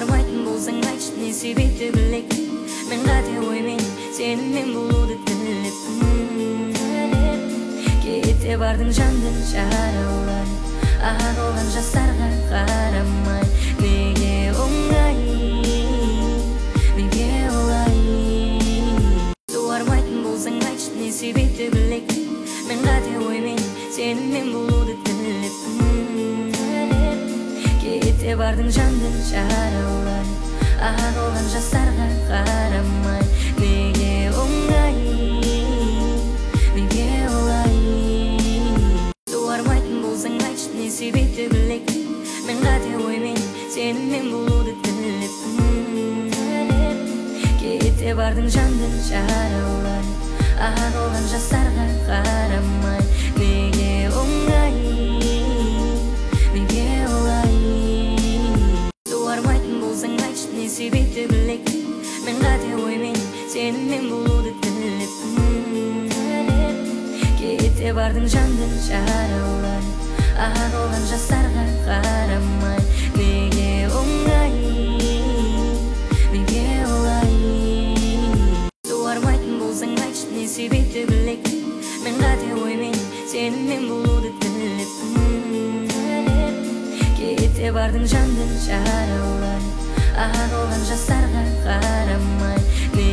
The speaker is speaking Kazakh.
Суармайтын болсаң айтшы, не себепті білек. Мен қате оймен сенімен болуды тілеп. Кете бардың жандың жаралар, ақ олған жастарға қарамай. Неге оңай, неге олай? Суармайтын болсаң айтшы, не себепті білек. Мен қате оймен сенімен болуды тілеп. Кете бардың жандың жаралар, ақ олған жастарға қарамай. Неге оңай, неге олай? Суармайтын болсаң айтшы, не себепті білек. Мен қате оймен сенімен болуды тілеп. Кете бардың жандың жаралар, ақ олған жастарға қарамай. Неге оңай, неге олай? Суармайтын болсаң айтшы, не себепті білек. Мен қате оймен сенімен болуды тілеп. Кете бардың жандың жаралар, ақ олған жастарға қарамай. Неге оңай, неге олай? Суармайтын болсаң айтшы, не себепті білек. Мен қате оймен сенімен болуды тілеп. Кете бардың жандың жаралар, ақ олған жастарға қарамай.